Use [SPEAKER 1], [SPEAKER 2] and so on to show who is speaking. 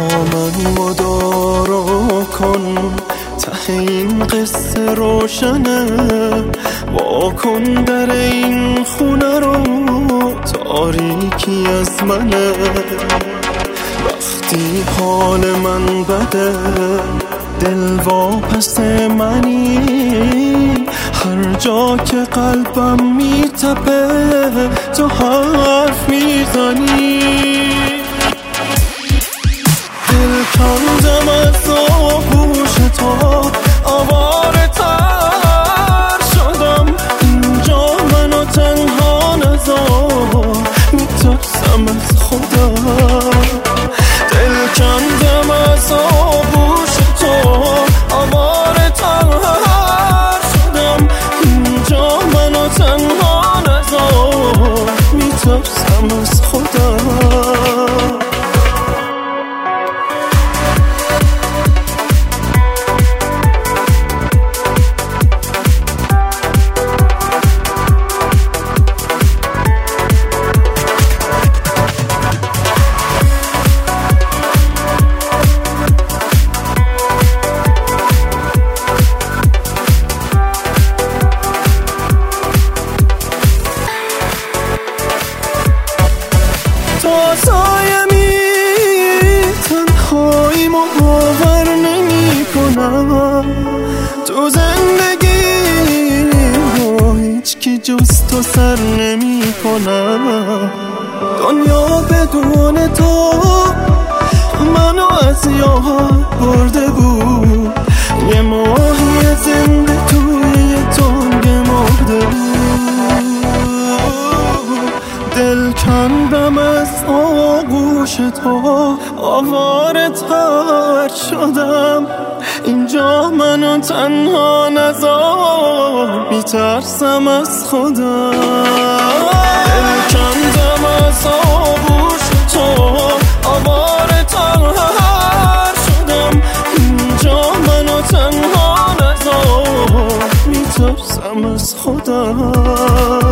[SPEAKER 1] من مدارا کن، ته این قصه روشنه، وا کن در این خونه رو، تاریکی از منه. وقتی حال من بده، دل واپس منی، هر جا که قلبم میتپه تو حرف میزنی. دل کندم از آغوش تو، آواره تر شدم، اینجا منو تنها نذار، میترسم از خودم. دل کندم از آغوش تو، آواره تر شدم، اینجا منو تنها نذار، میترسم از خودم. سایمی تنهایی باور نمی کنم، تو زندگی هیچ کی جز تو سر نمی کنم. دنیا بدون تو منو از یاد برده بود، یه ماهی زنده توی یه تنگ مرده بود. دل کندم از آغوش تو، آواره تر شدم، اینجا منو تنها نذار، میترسم از خودم. دل کندم از آغوش تو، آواره تر شدم، اینجا منو تنها نذار، میترسم از خودم.